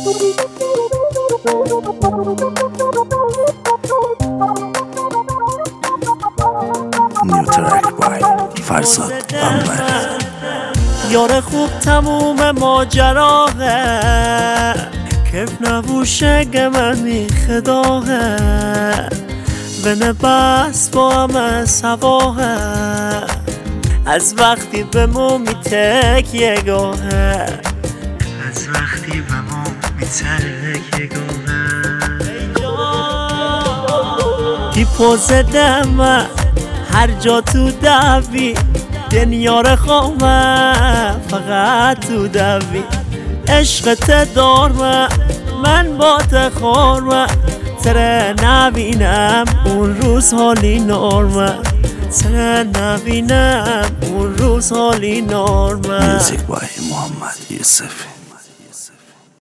نیو ترک بای فرزاد بمبر. یار خوب تموم ماجراه کف نبوشه گمه میخداه بنه بس با همه سواه از وقتی به مو میتکیه گاهه از وقتی به مو میتکیه گاهه دی پوز دمه هر جا تو دوی دنیار خوامه فقط تو دوی عشقت دارمه من با تخارمه تره نبینم اون روز حالی نارمه تره نبینم اون روز حالی نارمه. موزیک بای محمد یوسفی.